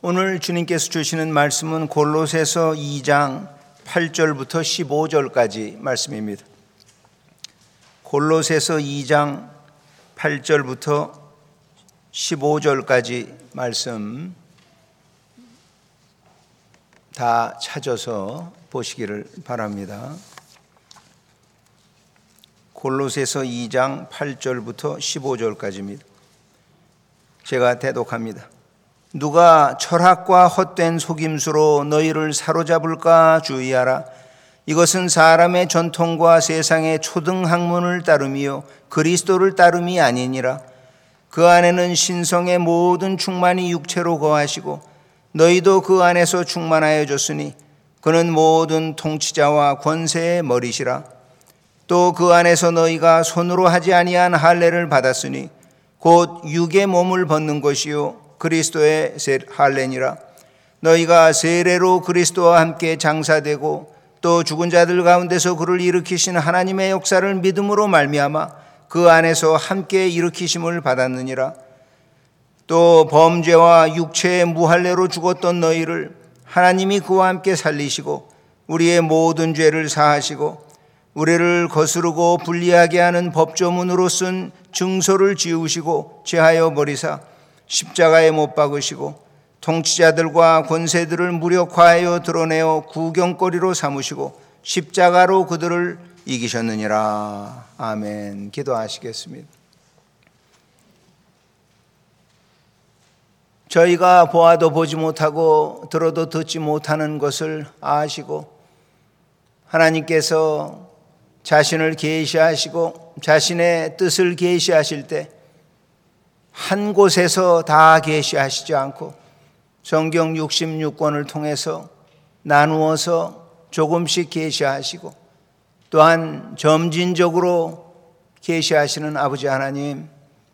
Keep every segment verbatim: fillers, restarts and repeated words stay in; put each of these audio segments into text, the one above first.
오늘 주님께서 주시는 말씀은 골로새서 이 장 팔 절부터 십오 절까지 말씀입니다. 골로새서 이 장 팔 절부터 십오 절까지 말씀 다 찾아서 보시기를 바랍니다. 골로새서 이 장 팔 절부터 십오 절까지입니다. 제가 대독합니다. 누가 철학과 헛된 속임수로 너희를 사로잡을까 주의하라. 이것은 사람의 전통과 세상의 초등학문을 따름이요 그리스도를 따름이 아니니라. 그 안에는 신성의 모든 충만이 육체로 거하시고 너희도 그 안에서 충만하여 졌으니 그는 모든 통치자와 권세의 머리시라. 또 그 안에서 너희가 손으로 하지 아니한 할례를 받았으니 곧 육의 몸을 벗는 것이요 그리스도의 할례니라. 너희가 세례로 그리스도와 함께 장사되고 또 죽은 자들 가운데서 그를 일으키신 하나님의 역사를 믿음으로 말미암아 그 안에서 함께 일으키심을 받았느니라. 또 범죄와 육체의 무할례로 죽었던 너희를 하나님이 그와 함께 살리시고 우리의 모든 죄를 사하시고 우리를 거스르고 불리하게 하는 법조문으로 쓴 증서를 지우시고 제하여 버리사 십자가에 못 박으시고 통치자들과 권세들을 무력화하여 드러내어 구경거리로 삼으시고 십자가로 그들을 이기셨느니라. 아멘. 기도하시겠습니다. 저희가 보아도 보지 못하고 들어도 듣지 못하는 것을 아시고 하나님께서 자신을 계시하시고 자신의 뜻을 계시하실 때 한 곳에서 다 계시하시지 않고 성경 육십육 권을 통해서 나누어서 조금씩 계시하시고 또한 점진적으로 계시하시는 아버지 하나님,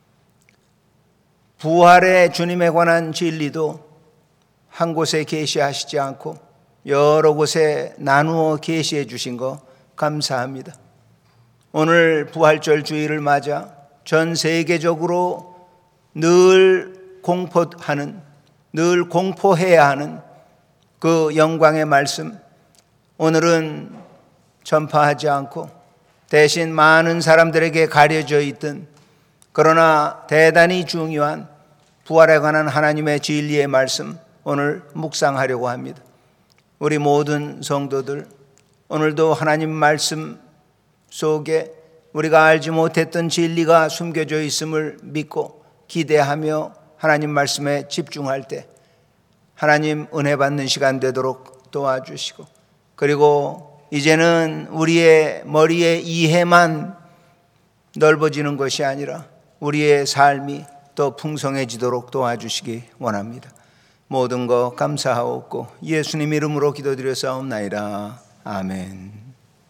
부활의 주님에 관한 진리도 한 곳에 계시하시지 않고 여러 곳에 나누어 계시해 주신 거 감사합니다. 오늘 부활절 주일을 맞아 전 세계적으로 늘 공포하는, 늘 공포해야 하는 그 영광의 말씀, 오늘은 전파하지 않고 대신 많은 사람들에게 가려져 있던 그러나 대단히 중요한 부활에 관한 하나님의 진리의 말씀 오늘 묵상하려고 합니다. 우리 모든 성도들 오늘도 하나님 말씀 속에 우리가 알지 못했던 진리가 숨겨져 있음을 믿고 기대하며 하나님 말씀에 집중할 때 하나님 은혜 받는 시간 되도록 도와주시고, 그리고 이제는 우리의 머리의 이해만 넓어지는 것이 아니라 우리의 삶이 더 풍성해지도록 도와주시기 원합니다. 모든 것 감사하옵고 예수님 이름으로 기도드렸사옵나이다. 아멘.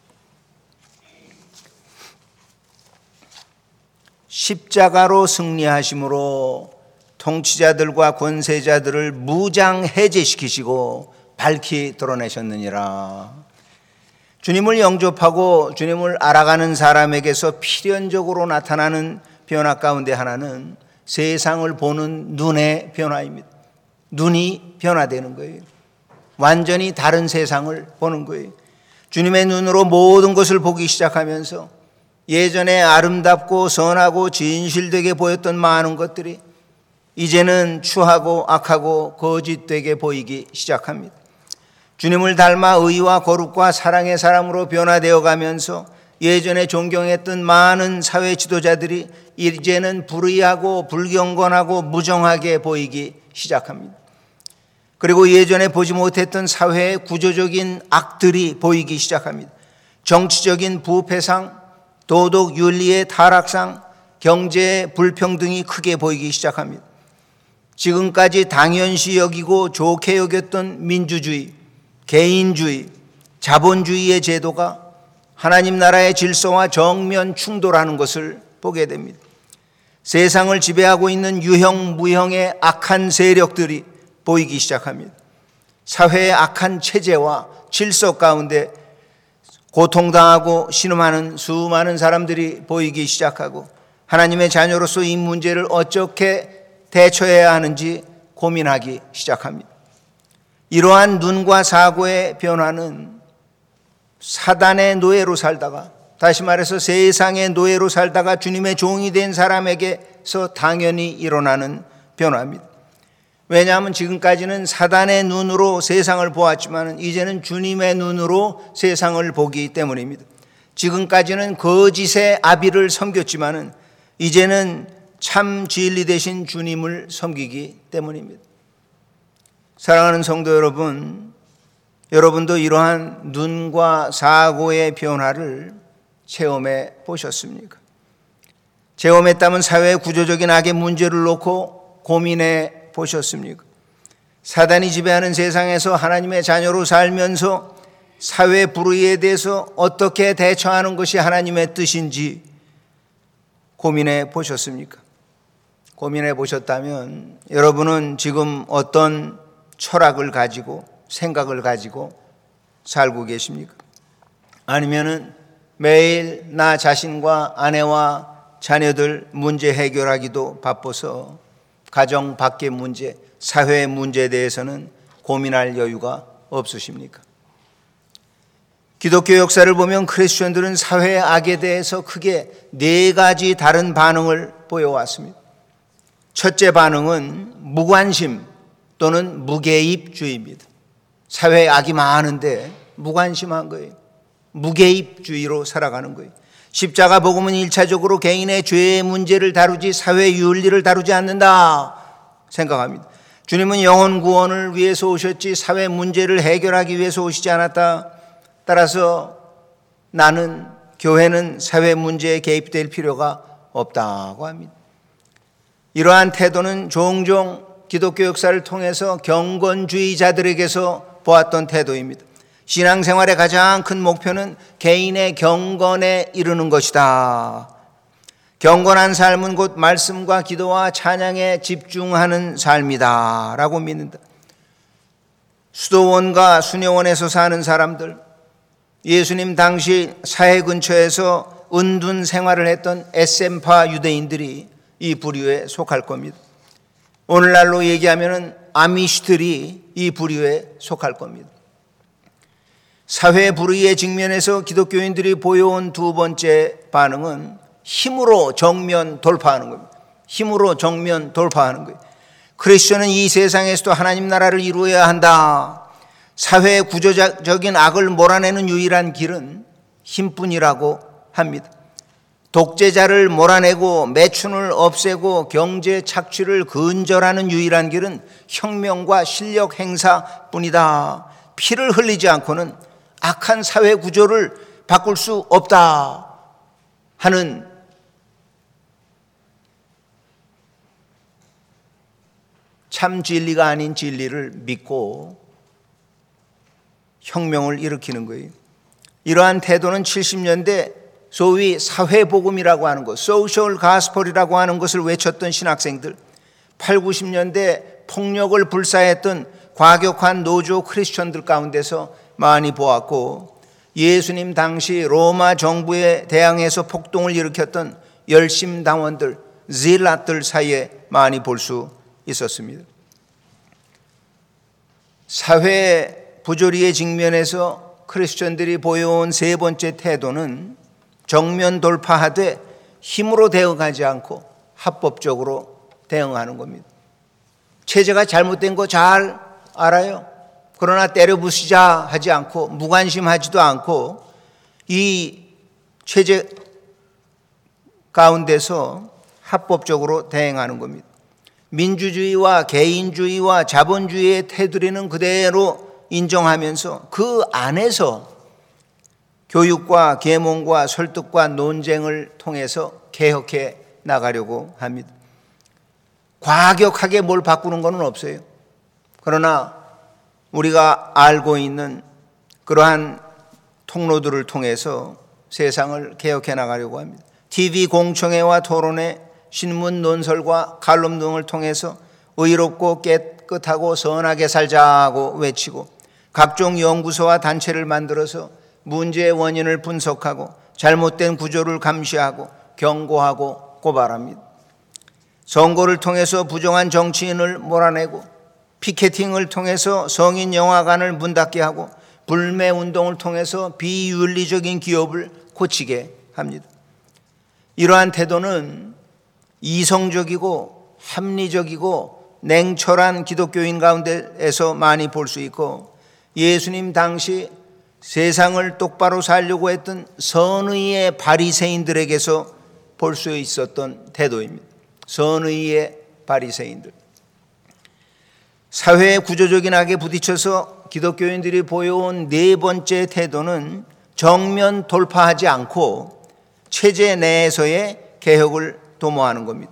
십자가로 승리하심으로 통치자들과 권세자들을 무장해제시키시고 밝히 드러내셨느니라. 주님을 영접하고 주님을 알아가는 사람에게서 필연적으로 나타나는 변화 가운데 하나는 세상을 보는 눈의 변화입니다. 눈이 변화되는 거예요. 완전히 다른 세상을 보는 거예요. 주님의 눈으로 모든 것을 보기 시작하면서 예전에 아름답고 선하고 진실되게 보였던 많은 것들이 이제는 추하고 악하고 거짓되게 보이기 시작합니다. 주님을 닮아 의와 거룩과 사랑의 사람으로 변화되어 가면서 예전에 존경했던 많은 사회 지도자들이 이제는 불의하고 불경건하고 무정하게 보이기 시작합니다. 그리고 예전에 보지 못했던 사회의 구조적인 악들이 보이기 시작합니다. 정치적인 부패상, 도덕 윤리의 타락상, 경제의 불평등이 크게 보이기 시작합니다. 지금까지 당연시 여기고 좋게 여겼던 민주주의, 개인주의, 자본주의의 제도가 하나님 나라의 질서와 정면 충돌하는 것을 보게 됩니다. 세상을 지배하고 있는 유형 무형의 악한 세력들이 보이기 시작합니다. 사회의 악한 체제와 질서 가운데 고통당하고 신음하는 수많은 사람들이 보이기 시작하고 하나님의 자녀로서 이 문제를 어떻게 대처해야 하는지 고민하기 시작합니다. 이러한 눈과 사고의 변화는 사단의 노예로 살다가, 다시 말해서 세상의 노예로 살다가 주님의 종이 된 사람에게서 당연히 일어나는 변화입니다. 왜냐하면 지금까지는 사단의 눈으로 세상을 보았지만 이제는 주님의 눈으로 세상을 보기 때문입니다. 지금까지는 거짓의 아비를 섬겼지만 이제는 참 진리 되신 주님을 섬기기 때문입니다. 사랑하는 성도 여러분, 여러분도 이러한 눈과 사고의 변화를 체험해 보셨습니까? 체험했다면 사회의 구조적인 악의 문제를 놓고 고민해 보셨습니까? 사단이 지배하는 세상에서 하나님의 자녀로 살면서 사회 불의에 대해서 어떻게 대처하는 것이 하나님의 뜻인지 고민해 보셨습니까? 고민해 보셨다면 여러분은 지금 어떤 철학을 가지고 생각을 가지고 살고 계십니까? 아니면은 매일 나 자신과 아내와 자녀들 문제 해결하기도 바빠서 가정 밖의 문제, 사회의 문제에 대해서는 고민할 여유가 없으십니까? 기독교 역사를 보면 크리스천들은 사회의 악에 대해서 크게 네 가지 다른 반응을 보여왔습니다. 첫째 반응은 무관심 또는 무개입주의입니다. 사회에 악이 많은데 무관심한 거예요. 무개입주의로 살아가는 거예요. 십자가 복음은 일차적으로 개인의 죄의 문제를 다루지 사회 윤리를 다루지 않는다 생각합니다. 주님은 영혼 구원을 위해서 오셨지 사회 문제를 해결하기 위해서 오시지 않았다. 따라서 나는, 교회는 사회 문제에 개입될 필요가 없다고 합니다. 이러한 태도는 종종 기독교 역사를 통해서 경건주의자들에게서 보았던 태도입니다. 신앙생활의 가장 큰 목표는 개인의 경건에 이르는 것이다. 경건한 삶은 곧 말씀과 기도와 찬양에 집중하는 삶이다 라고 믿는다. 수도원과 수녀원에서 사는 사람들, 예수님 당시 사해 근처에서 은둔 생활을 했던 에셈파 유대인들이 이 부류에 속할 겁니다. 오늘날로 얘기하면 아미시들이 이 부류에 속할 겁니다. 사회 불의의 직면에서 기독교인들이 보여온 두 번째 반응은 힘으로 정면 돌파하는 겁니다. 힘으로 정면 돌파하는 거예요. 크리스천은 이 세상에서도 하나님 나라를 이루어야 한다. 사회의 구조적인 악을 몰아내는 유일한 길은 힘뿐이라고 합니다. 독재자를 몰아내고 매춘을 없애고 경제 착취를 근절하는 유일한 길은 혁명과 실력 행사뿐이다. 피를 흘리지 않고는 악한 사회 구조를 바꿀 수 없다 하는 참 진리가 아닌 진리를 믿고 혁명을 일으키는 거예요. 이러한 태도는 칠십 년대 소위 사회복음이라고 하는 것, 소셜 가스펠이라고 하는 것을 외쳤던 신학생들, 팔, 구십 년대 폭력을 불사했던 과격한 노조 크리스천들 가운데서 많이 보았고, 예수님 당시 로마 정부에 대항해서 폭동을 일으켰던 열심당원들, 질랏들 사이에 많이 볼 수 있었습니다. 사회 부조리의 직면에서 크리스천들이 보여온 세 번째 태도는 정면 돌파하되 힘으로 대응하지 않고 합법적으로 대응하는 겁니다. 체제가 잘못된 거 잘 알아요. 그러나 때려 부수자 하지 않고 무관심하지도 않고 이 체제 가운데서 합법적으로 대응하는 겁니다. 민주주의와 개인주의와 자본주의의 테두리는 그대로 인정하면서 그 안에서 교육과 계몽과 설득과 논쟁을 통해서 개혁해 나가려고 합니다. 과격하게 뭘 바꾸는 건 없어요. 그러나 우리가 알고 있는 그러한 통로들을 통해서 세상을 개혁해 나가려고 합니다. 티비 공청회와 토론회, 신문 논설과 칼럼 등을 통해서 의롭고 깨끗하고 선하게 살자고 외치고 각종 연구소와 단체를 만들어서 문제의 원인을 분석하고 잘못된 구조를 감시하고 경고하고 고발합니다. 선거를 통해서 부정한 정치인을 몰아내고 피케팅을 통해서 성인 영화관을 문 닫게 하고 불매 운동을 통해서 비윤리적인 기업을 고치게 합니다. 이러한 태도는 이성적이고 합리적이고 냉철한 기독교인 가운데에서 많이 볼 수 있고, 예수님 당시 세상을 똑바로 살려고 했던 선의의 바리새인들에게서 볼 수 있었던 태도입니다. 선의의 바리새인들. 사회의 구조적인 악에 부딪혀서 기독교인들이 보여온 네 번째 태도는 정면 돌파하지 않고 체제 내에서의 개혁을 도모하는 겁니다.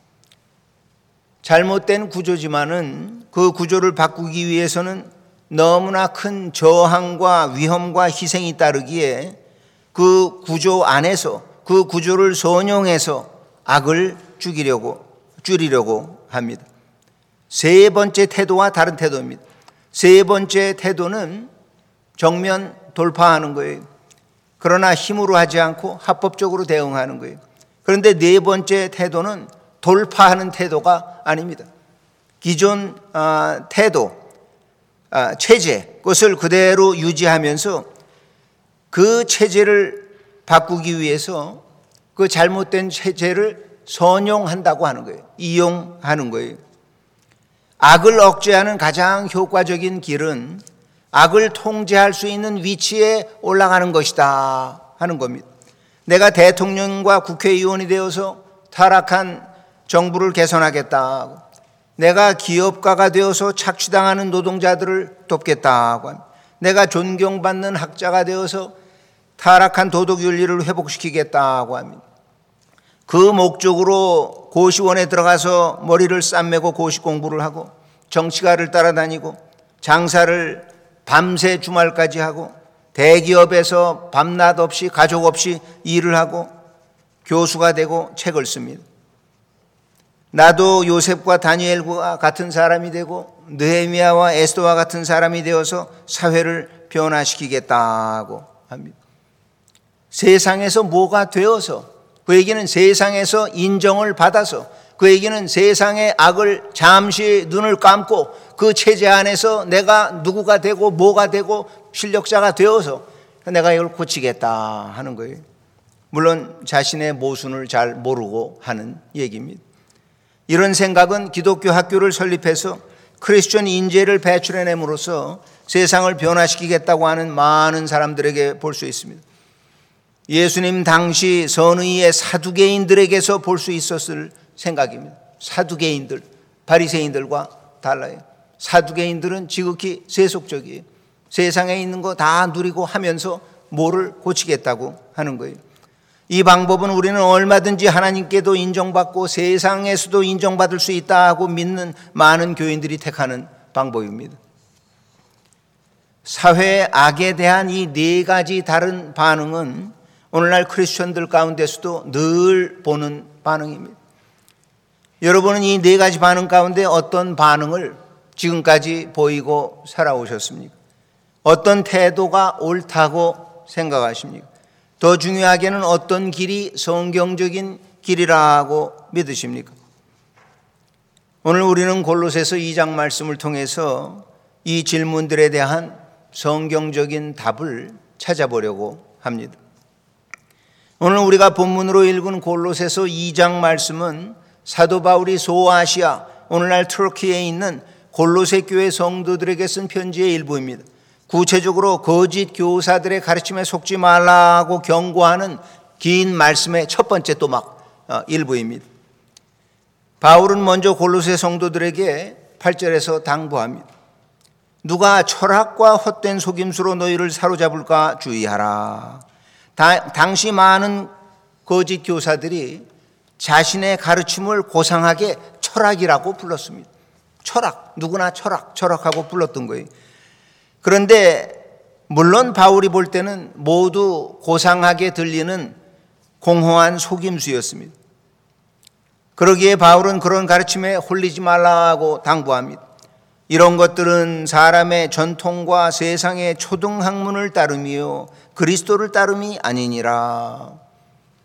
잘못된 구조지만은 그 구조를 바꾸기 위해서는 너무나 큰 저항과 위험과 희생이 따르기에 그 구조 안에서 그 구조를 선용해서 악을 죽이려고 줄이려고 합니다. 세 번째 태도와 다른 태도입니다. 세 번째 태도는 정면 돌파하는 거예요. 그러나 힘으로 하지 않고 합법적으로 대응하는 거예요. 그런데 네 번째 태도는 돌파하는 태도가 아닙니다. 기존 태도, 체제, 그것을 그대로 유지하면서 그 체제를 바꾸기 위해서 그 잘못된 체제를 선용한다고 하는 거예요. 이용하는 거예요. 악을 억제하는 가장 효과적인 길은 악을 통제할 수 있는 위치에 올라가는 것이다 하는 겁니다. 내가 대통령과 국회의원이 되어서 타락한 정부를 개선하겠다, 내가 기업가가 되어서 착취당하는 노동자들을 돕겠다고 합니다. 내가 존경받는 학자가 되어서 타락한 도덕윤리를 회복시키겠다고 합니다. 그 목적으로 고시원에 들어가서 머리를 쌈매고 고시 공부를 하고 정치가를 따라다니고 장사를 밤새 주말까지 하고 대기업에서 밤낮 없이 가족 없이 일을 하고 교수가 되고 책을 씁니다. 나도 요셉과 다니엘과 같은 사람이 되고 느헤미야와 에스더와 같은 사람이 되어서 사회를 변화시키겠다고 합니다. 세상에서 뭐가 되어서, 그에게는 세상에서 인정을 받아서, 그에게는 세상의 악을 잠시 눈을 감고 그 체제 안에서 내가 누구가 되고 뭐가 되고 실력자가 되어서 내가 이걸 고치겠다 하는 거예요. 물론 자신의 모순을 잘 모르고 하는 얘기입니다. 이런 생각은 기독교 학교를 설립해서 크리스천 인재를 배출해냄으로써 세상을 변화시키겠다고 하는 많은 사람들에게 볼 수 있습니다. 예수님 당시 선의의 사두개인들에게서 볼 수 있었을 생각입니다. 사두개인들, 바리새인들과 달라요. 사두개인들은 지극히 세속적이에요. 세상에 있는 거 다 누리고 하면서 뭐를 고치겠다고 하는 거예요. 이 방법은 우리는 얼마든지 하나님께도 인정받고 세상에서도 인정받을 수 있다고 믿는 많은 교인들이 택하는 방법입니다. 사회의 악에 대한 이 네 가지 다른 반응은 오늘날 크리스천들 가운데서도 늘 보는 반응입니다. 여러분은 이 네 가지 반응 가운데 어떤 반응을 지금까지 보이고 살아오셨습니까? 어떤 태도가 옳다고 생각하십니까? 더 중요하게는 어떤 길이 성경적인 길이라고 믿으십니까? 오늘 우리는 골로새서 이 장 말씀을 통해서 이 질문들에 대한 성경적인 답을 찾아보려고 합니다. 오늘 우리가 본문으로 읽은 골로새서 이 장 말씀은 사도 바울이 소아시아, 오늘날 터키에 있는 골로새 교회 성도들에게 쓴 편지의 일부입니다. 구체적으로 거짓 교사들의 가르침에 속지 말라고 경고하는 긴 말씀의 첫 번째 또막 일부입니다. 바울은 먼저 골로새 성도들에게 팔 절에서 당부합니다. 누가 철학과 헛된 속임수로 너희를 사로잡을까 주의하라. 다, 당시 많은 거짓 교사들이 자신의 가르침을 고상하게 철학이라고 불렀습니다. 철학, 누구나 철학, 철학하고 불렀던 거예요. 그런데 물론 바울이 볼 때는 모두 고상하게 들리는 공허한 속임수였습니다. 그러기에 바울은 그런 가르침에 홀리지 말라고 당부합니다. 이런 것들은 사람의 전통과 세상의 초등학문을 따름이요 그리스도를 따름이 아니니라.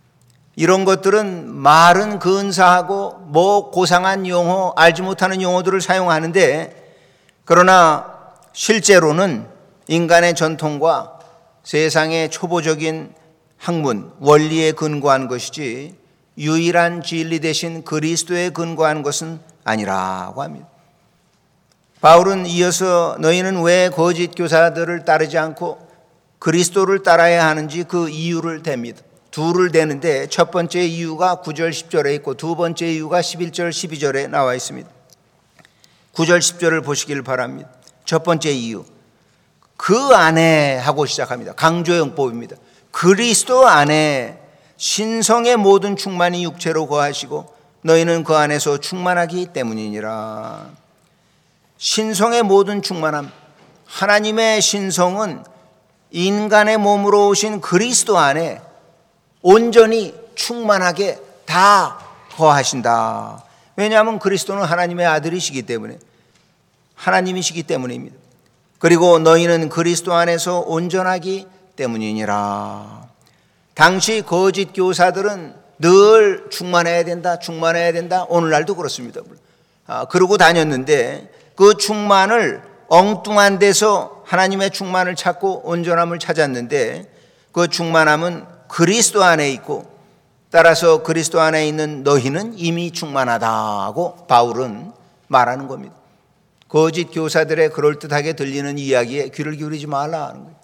이런 것들은 말은 근사하고 뭐 고상한 용어, 알지 못하는 용어들을 사용하는데, 그러나 실제로는 인간의 전통과 세상의 초보적인 학문, 원리에 근거한 것이지 유일한 진리 대신 그리스도에 근거한 것은 아니라고 합니다. 바울은 이어서 너희는 왜 거짓 교사들을 따르지 않고 그리스도를 따라야 하는지 그 이유를 댑니다. 둘을 대는데 첫 번째 이유가 구 절 십 절에 있고 두 번째 이유가 십일 절 십이 절에 나와 있습니다. 구 절 십 절을 보시길 바랍니다. 첫 번째 이유, 그 안에 하고 시작합니다. 강조용법입니다. 그리스도 안에 신성의 모든 충만이 육체로 거하시고 너희는 그 안에서 충만하기 때문이니라. 신성의 모든 충만함, 하나님의 신성은 인간의 몸으로 오신 그리스도 안에 온전히 충만하게 다 거하신다. 왜냐하면 그리스도는 하나님의 아들이시기 때문에, 하나님이시기 때문입니다. 그리고 너희는 그리스도 안에서 온전하기 때문이니라. 당시 거짓 교사들은 늘 충만해야 된다, 충만해야 된다. 오늘날도 그렇습니다. 아, 그러고 다녔는데 그 충만을 엉뚱한 데서 하나님의 충만을 찾고 온전함을 찾았는데, 그 충만함은 그리스도 안에 있고 따라서 그리스도 안에 있는 너희는 이미 충만하다고 바울은 말하는 겁니다. 거짓 교사들의 그럴듯하게 들리는 이야기에 귀를 기울이지 말라 하는 거예요.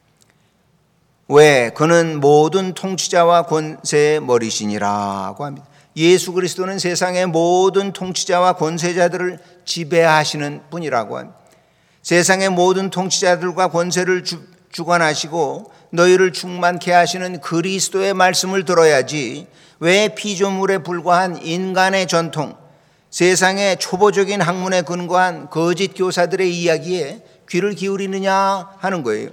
왜? 그는 모든 통치자와 권세의 머리시니라고 합니다. 예수 그리스도는 세상의 모든 통치자와 권세자들을 지배하시는 분이라고 합니다. 세상의 모든 통치자들과 권세를 주, 주관하시고 너희를 충만케 하시는 그리스도의 말씀을 들어야지 왜 피조물에 불과한 인간의 전통, 세상의 초보적인 학문에 근거한 거짓 교사들의 이야기에 귀를 기울이느냐 하는 거예요.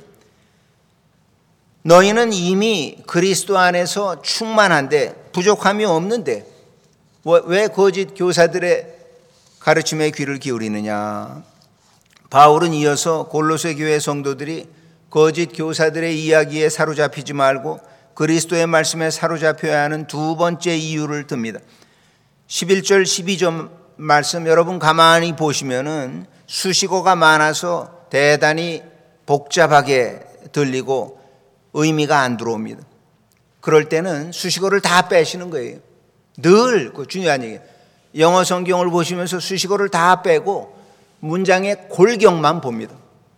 너희는 이미 그리스도 안에서 충만한데, 부족함이 없는데 왜 거짓 교사들의 가르침에 귀를 기울이느냐. 바울은 이어서 골로새 교회 성도들이 거짓 교사들의 이야기에 사로잡히지 말고 그리스도의 말씀에 사로잡혀야 하는 두 번째 이유를 듭니다. 십일 절 십이 절 말씀 여러분 가만히 보시면은 수식어가 많아서 대단히 복잡하게 들리고 의미가 안 들어옵니다. 그럴 때는 수식어를 다 빼시는 거예요. 늘 그 중요한 얘기예요. 영어 성경을 보시면서 수식어를 다 빼고 문장의 골격만 봅니다.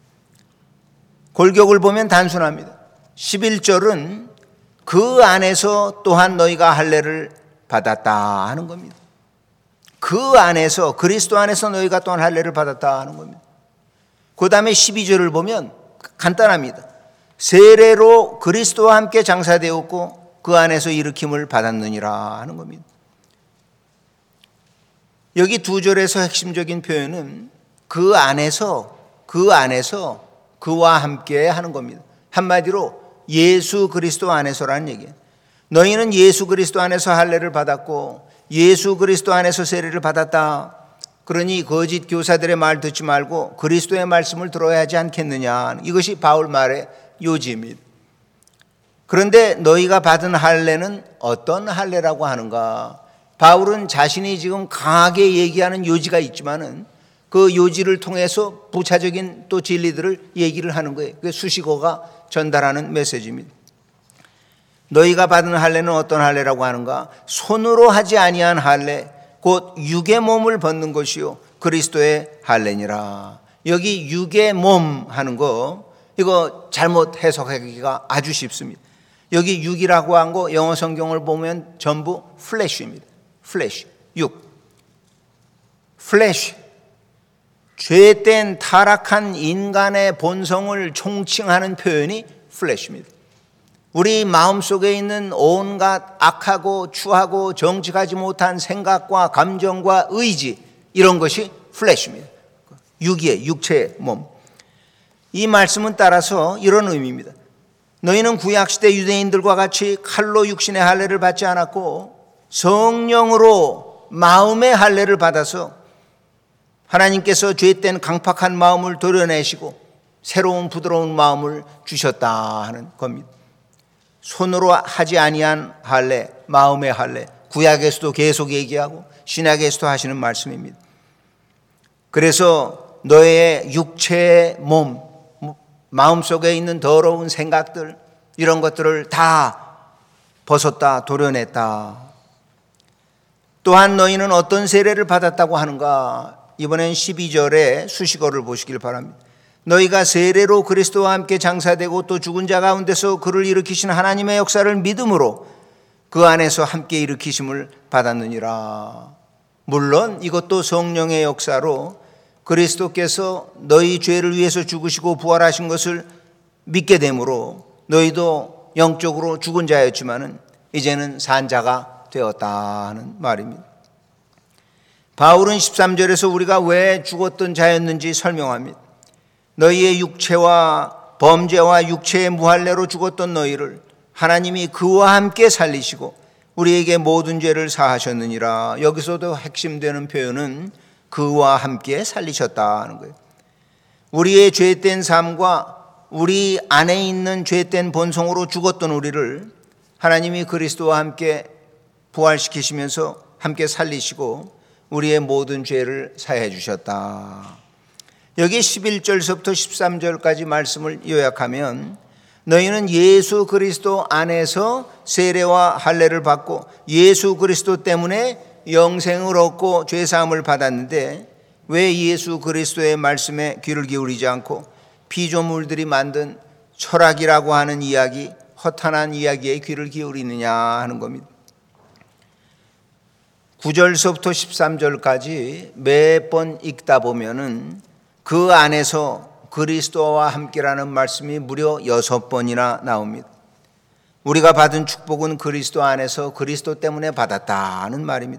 골격을 보면 단순합니다. 십일 절은 그 안에서 또한 너희가 할례를 받았다 하는 겁니다. 그 안에서, 그리스도 안에서 너희가 또한 할례를 받았다 하는 겁니다. 그 다음에 십이 절을 보면 간단합니다. 세례로 그리스도와 함께 장사되었고 그 안에서 일으킴을 받았느니라 하는 겁니다. 여기 두 절에서 핵심적인 표현은 그 안에서, 그 안에서 그와 함께 하는 겁니다. 한마디로 예수 그리스도 안에서라는 얘기예요. 너희는 예수 그리스도 안에서 할례를 받았고 예수 그리스도 안에서 세례를 받았다. 그러니 거짓 교사들의 말 듣지 말고 그리스도의 말씀을 들어야 하지 않겠느냐. 이것이 바울 말의 요지입니다. 그런데 너희가 받은 할례는 어떤 할례라고 하는가? 바울은 자신이 지금 강하게 얘기하는 요지가 있지만은 그 요지를 통해서 부차적인 또 진리들을 얘기를 하는 거예요. 그 수식어가 전달하는 메시지입니다. 너희가 받은 할례는 어떤 할례라고 하는가? 손으로 하지 아니한 할례, 곧 육의 몸을 벗는 것이요 그리스도의 할례니라. 여기 육의 몸 하는 거 이거 잘못 해석하기가 아주 쉽습니다. 여기 육이라고 한 거 영어 성경을 보면 전부 플래시입니다. 플래시, 육. 플래시. 죄된 타락한 인간의 본성을 총칭하는 표현이 플래시입니다. 우리 마음속에 있는 온갖 악하고 추하고 정직하지 못한 생각과 감정과 의지, 이런 것이 플래시입니다. 육이의 육체의 몸. 이 말씀은 따라서 이런 의미입니다. 너희는 구약시대 유대인들과 같이 칼로 육신의 할례를 받지 않았고 성령으로 마음의 할례를 받아서 하나님께서 죄된 강팍한 마음을 도려내시고 새로운 부드러운 마음을 주셨다 하는 겁니다. 손으로 하지 아니한 할례, 마음의 할례, 구약에서도 계속 얘기하고 신약에서도 하시는 말씀입니다. 그래서 너의 육체의 몸, 마음속에 있는 더러운 생각들, 이런 것들을 다 벗었다, 도려냈다. 또한 너희는 어떤 세례를 받았다고 하는가? 이번엔 십이 절에 수식어를 보시길 바랍니다. 너희가 세례로 그리스도와 함께 장사되고 또 죽은 자 가운데서 그를 일으키신 하나님의 역사를 믿음으로 그 안에서 함께 일으키심을 받았느니라. 물론 이것도 성령의 역사로 그리스도께서 너희 죄를 위해서 죽으시고 부활하신 것을 믿게 되므로 너희도 영적으로 죽은 자였지만은 이제는 산 자가 되었다 하는 말입니다. 바울은 십삼 절에서 우리가 왜 죽었던 자였는지 설명합니다. 너희의 육체와 범죄와 육체의 무할례로 죽었던 너희를 하나님이 그와 함께 살리시고 우리에게 모든 죄를 사하셨느니라. 여기서도 핵심되는 표현은 그와 함께 살리셨다 하는 거예요. 우리의 죄된 삶과 우리 안에 있는 죄된 본성으로 죽었던 우리를 하나님이 그리스도와 함께 부활시키시면서 함께 살리시고 우리의 모든 죄를 사해 주셨다. 여기 십일 절서부터 십삼 절까지 말씀을 요약하면 너희는 예수 그리스도 안에서 세례와 할례를 받고 예수 그리스도 때문에 영생을 얻고 죄사함을 받았는데 왜 예수 그리스도의 말씀에 귀를 기울이지 않고 피조물들이 만든 철학이라고 하는 이야기, 허탄한 이야기에 귀를 기울이느냐 하는 겁니다. 구 절서부터 십삼 절까지 몇 번 읽다 보면은 그 안에서 그리스도와 함께라는 말씀이 무려 여섯 번이나 나옵니다. 우리가 받은 축복은 그리스도 안에서 그리스도 때문에 받았다는 말입니다.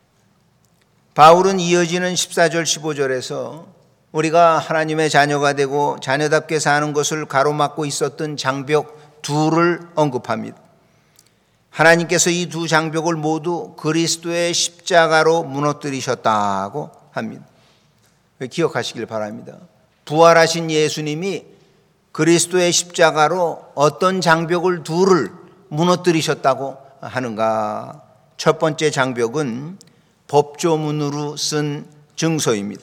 바울은 이어지는 십사 절 십오 절에서 우리가 하나님의 자녀가 되고 자녀답게 사는 것을 가로막고 있었던 장벽 둘을 언급합니다. 하나님께서 이 두 장벽을 모두 그리스도의 십자가로 무너뜨리셨다고 합니다. 기억하시길 바랍니다. 부활하신 예수님이 그리스도의 십자가로 어떤 장벽을 둘을 무너뜨리셨다고 하는가? 첫 번째 장벽은 법조문으로 쓴 증서입니다.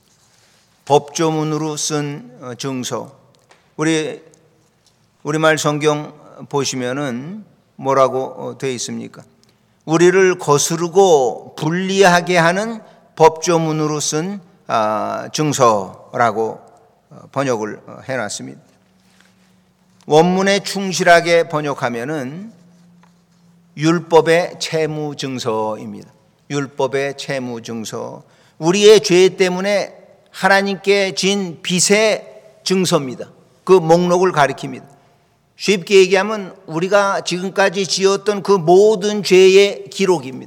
법조문으로 쓴 증서. 우리 우리말 성경 보시면은 뭐라고 되어 있습니까? 우리를 거스르고 불리하게 하는 법조문으로 쓴 증서라고 번역을 해놨습니다. 원문에 충실하게 번역하면은 율법의 채무 증서입니다. 율법의 채무 증서. 우리의 죄 때문에 하나님께 진 빚의 증서입니다. 그 목록을 가리킵니다. 쉽게 얘기하면 우리가 지금까지 지었던 그 모든 죄의 기록입니다.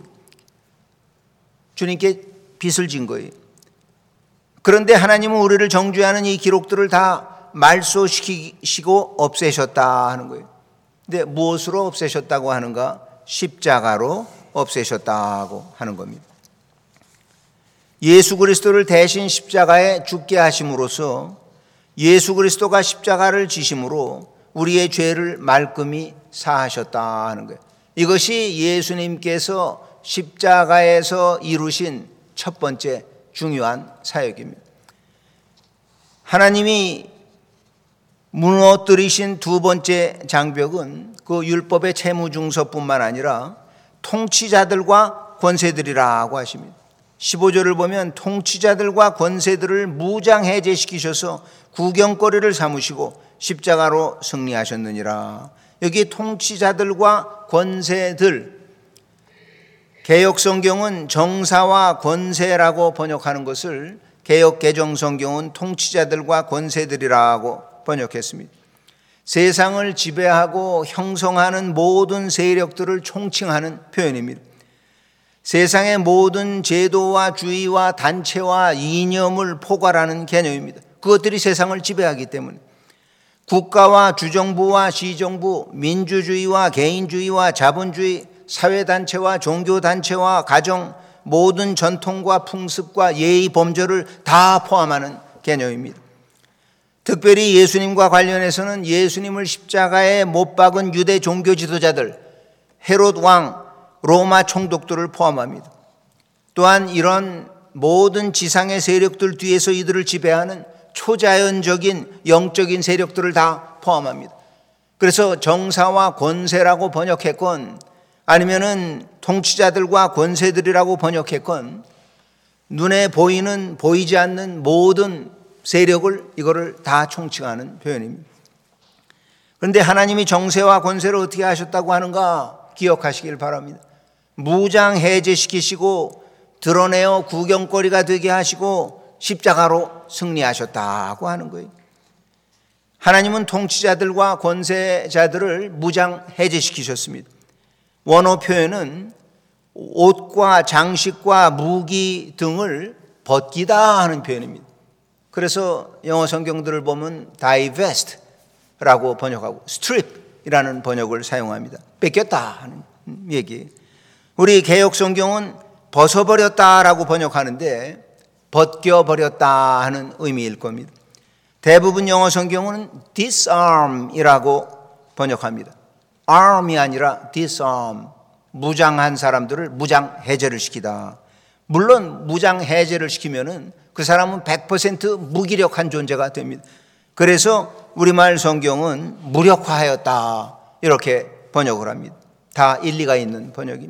주님께 빚을 진 거예요. 그런데 하나님은 우리를 정죄하는 이 기록들을 다 말소시키시고 없애셨다 하는 거예요. 근데 무엇으로 없애셨다고 하는가? 십자가로 없애셨다고 하는 겁니다. 예수 그리스도를 대신 십자가에 죽게 하심으로써 예수 그리스도가 십자가를 지심으로 우리의 죄를 말끔히 사하셨다 하는 거예요. 이것이 예수님께서 십자가에서 이루신 첫 번째 중요한 사역입니다. 하나님이 무너뜨리신 두 번째 장벽은 그 율법의 채무증서뿐만 아니라 통치자들과 권세들이라고 하십니다. 십오 절을 보면 통치자들과 권세들을 무장해제시키셔서 구경거리를 삼으시고 십자가로 승리하셨느니라. 여기 통치자들과 권세들, 개역성경은 정사와 권세라고 번역하는 것을 개역 개정성경은 통치자들과 권세들이라고 번역했습니다. 세상을 지배하고 형성하는 모든 세력들을 총칭하는 표현입니다. 세상의 모든 제도와 주의와 단체와 이념을 포괄하는 개념입니다. 그것들이 세상을 지배하기 때문에 국가와 주정부와 시정부, 민주주의와 개인주의와 자본주의, 사회단체와 종교단체와 가정, 모든 전통과 풍습과 예의 범절을 다 포함하는 개념입니다. 특별히 예수님과 관련해서는 예수님을 십자가에 못 박은 유대 종교 지도자들, 헤롯 왕, 로마 총독들을 포함합니다. 또한 이런 모든 지상의 세력들 뒤에서 이들을 지배하는 초자연적인 영적인 세력들을 다 포함합니다. 그래서 정사와 권세라고 번역했건 아니면은 통치자들과 권세들이라고 번역했건 눈에 보이는 보이지 않는 모든 세력을 이거를 다 총칭하는 표현입니다. 그런데 하나님이 정세와 권세를 어떻게 하셨다고 하는가 기억하시길 바랍니다. 무장 해제시키시고 드러내어 구경거리가 되게 하시고 십자가로 승리하셨다고 하는 거예요. 하나님은 통치자들과 권세자들을 무장 해제시키셨습니다. 원어 표현은 옷과 장식과 무기 등을 벗기다 하는 표현입니다. 그래서 영어 성경들을 보면 divest라고 번역하고 strip이라는 번역을 사용합니다. 뺏겼다 하는 얘기. 우리 개역 성경은 벗어버렸다라고 번역하는데 벗겨버렸다 하는 의미일 겁니다. 대부분 영어 성경은 disarm이라고 번역합니다. arm이 아니라 disarm, 무장한 사람들을 무장 해제를 시키다. 물론 무장 해제를 시키면은 그 사람은 백 퍼센트 무기력한 존재가 됩니다. 그래서 우리말 성경은 무력화하였다 이렇게 번역을 합니다. 다 일리가 있는 번역입니다.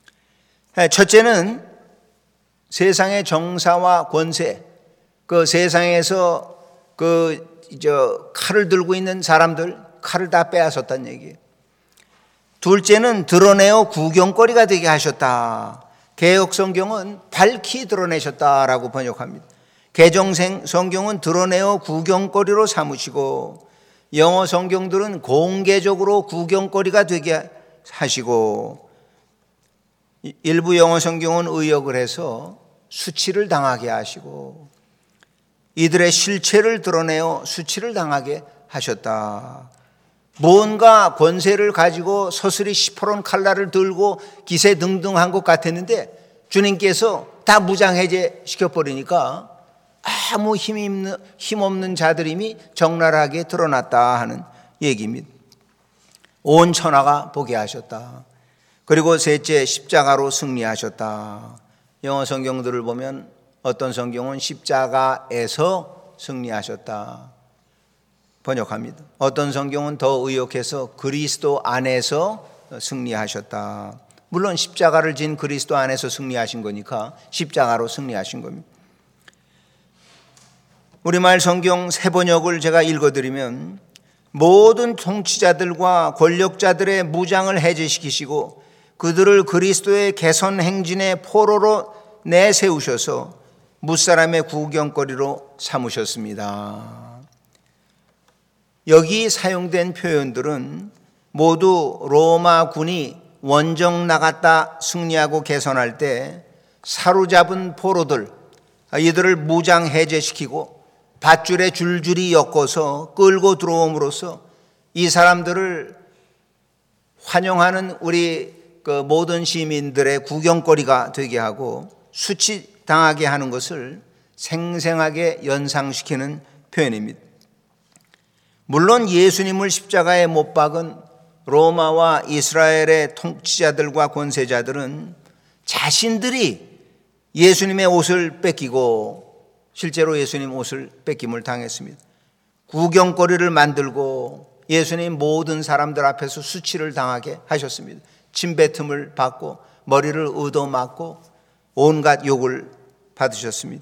첫째는 세상의 정사와 권세, 그 세상에서 그 저 칼을 들고 있는 사람들 칼을 다 빼앗았다는 얘기예요. 둘째는 드러내어 구경거리가 되게 하셨다. 개역 성경은 밝히 드러내셨다라고 번역합니다. 개정생 성경은 드러내어 구경거리로 삼으시고 영어 성경들은 공개적으로 구경거리가 되게 하시고 일부 영어 성경은 의역을 해서 수치를 당하게 하시고 이들의 실체를 드러내어 수치를 당하게 하셨다. 뭔가 권세를 가지고 서슬이 시퍼런 칼날을 들고 기세등등한 것 같았는데 주님께서 다 무장해제 시켜버리니까 아무 힘없는 자들임이 적나라하게 드러났다 하는 얘기입니다. 온 천하가 보게 하셨다. 그리고 셋째, 십자가로 승리하셨다. 영어 성경들을 보면 어떤 성경은 십자가에서 승리하셨다 번역합니다. 어떤 성경은 더 의역해서 그리스도 안에서 승리하셨다. 물론 십자가를 진 그리스도 안에서 승리하신 거니까 십자가로 승리하신 겁니다. 우리말 성경 새 번역을 제가 읽어드리면 모든 통치자들과 권력자들의 무장을 해제시키시고 그들을 그리스도의 개선 행진의 포로로 내세우셔서 무사람의 구경거리로 삼으셨습니다. 여기 사용된 표현들은 모두 로마 군이 원정 나갔다 승리하고 개선할 때 사로잡은 포로들 이들을 무장 해제시키고 밧줄에 줄줄이 엮어서 끌고 들어옴으로써 이 사람들을 환영하는 우리 그 모든 시민들의 구경거리가 되게 하고 수치당하게 하는 것을 생생하게 연상시키는 표현입니다. 물론 예수님을 십자가에 못 박은 로마와 이스라엘의 통치자들과 권세자들은 자신들이 예수님의 옷을 뺏기고 실제로 예수님 옷을 뺏김을 당했습니다. 구경거리를 만들고 예수님 모든 사람들 앞에서 수치를 당하게 하셨습니다. 침뱉음을 받고 머리를 얻어맞고 온갖 욕을 받으셨습니다.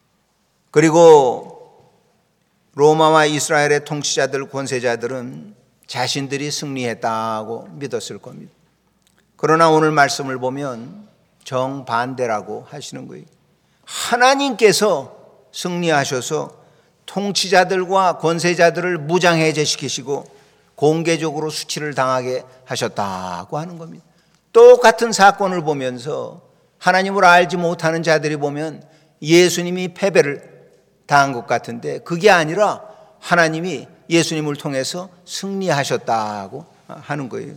그리고 로마와 이스라엘의 통치자들, 권세자들은 자신들이 승리했다고 믿었을 겁니다. 그러나 오늘 말씀을 보면 정반대라고 하시는 거예요. 하나님께서 승리하셔서 통치자들과 권세자들을 무장해제시키시고 공개적으로 수치를 당하게 하셨다고 하는 겁니다. 똑같은 사건을 보면서 하나님을 알지 못하는 자들이 보면 예수님이 패배를 당한 것 같은데 그게 아니라 하나님이 예수님을 통해서 승리하셨다고 하는 거예요.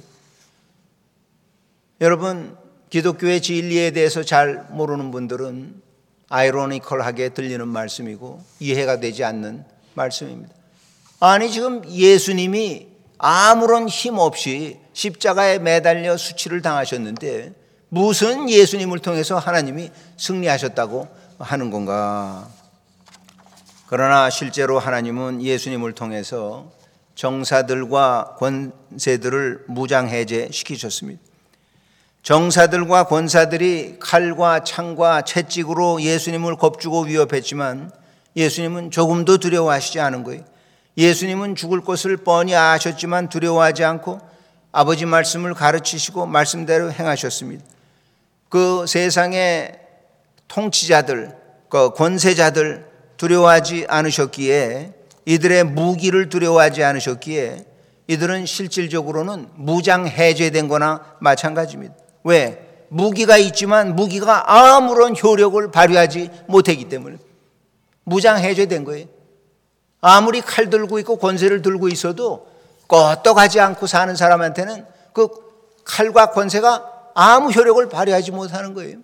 여러분, 기독교의 진리에 대해서 잘 모르는 분들은 아이러니컬하게 들리는 말씀이고 이해가 되지 않는 말씀입니다. 아니 지금 예수님이 아무런 힘 없이 십자가에 매달려 수치를 당하셨는데 무슨 예수님을 통해서 하나님이 승리하셨다고 하는 건가? 그러나 실제로 하나님은 예수님을 통해서 정사들과 권세들을 무장해제시키셨습니다. 정사들과 권사들이 칼과 창과 채찍으로 예수님을 겁주고 위협했지만 예수님은 조금도 두려워하시지 않은 거예요. 예수님은 죽을 것을 뻔히 아셨지만 두려워하지 않고 아버지 말씀을 가르치시고 말씀대로 행하셨습니다. 그 세상의 통치자들, 그 권세자들 두려워하지 않으셨기에, 이들의 무기를 두려워하지 않으셨기에 이들은 실질적으로는 무장 해제된 거나 마찬가지입니다. 왜? 무기가 있지만 무기가 아무런 효력을 발휘하지 못하기 때문에 무장 해제된 거예요. 아무리 칼 들고 있고 권세를 들고 있어도 껐떡하지 않고 사는 사람한테는 그 칼과 권세가 아무 효력을 발휘하지 못하는 거예요.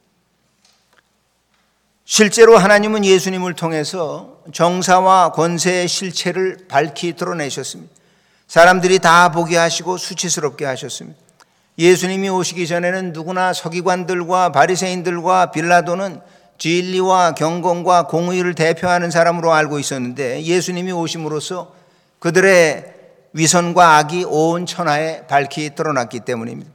실제로 하나님은 예수님을 통해서 정사와 권세의 실체를 밝히 드러내셨습니다. 사람들이 다 보게 하시고 수치스럽게 하셨습니다. 예수님이 오시기 전에는 누구나 서기관들과 바리새인들과 빌라도는 진리와 경건과 공의를 대표하는 사람으로 알고 있었는데 예수님이 오심으로써 그들의 위선과 악이 온 천하에 밝히 드러났기 때문입니다.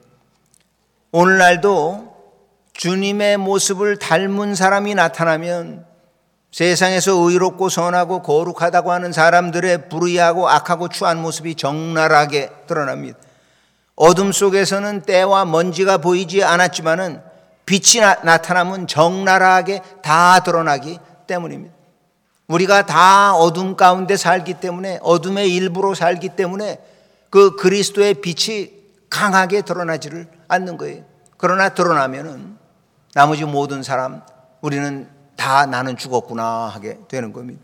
오늘날도 주님의 모습을 닮은 사람이 나타나면 세상에서 의롭고 선하고 거룩하다고 하는 사람들의 불의하고 악하고 추한 모습이 적나라하게 드러납니다. 어둠 속에서는 때와 먼지가 보이지 않았지만은 빛이 나, 나타나면 적나라하게 다 드러나기 때문입니다. 우리가 다 어둠 가운데 살기 때문에, 어둠의 일부로 살기 때문에 그 그리스도의 빛이 강하게 드러나지를 않는 거예요. 그러나 드러나면은 나머지 모든 사람, 우리는 다 나는 죽었구나 하게 되는 겁니다.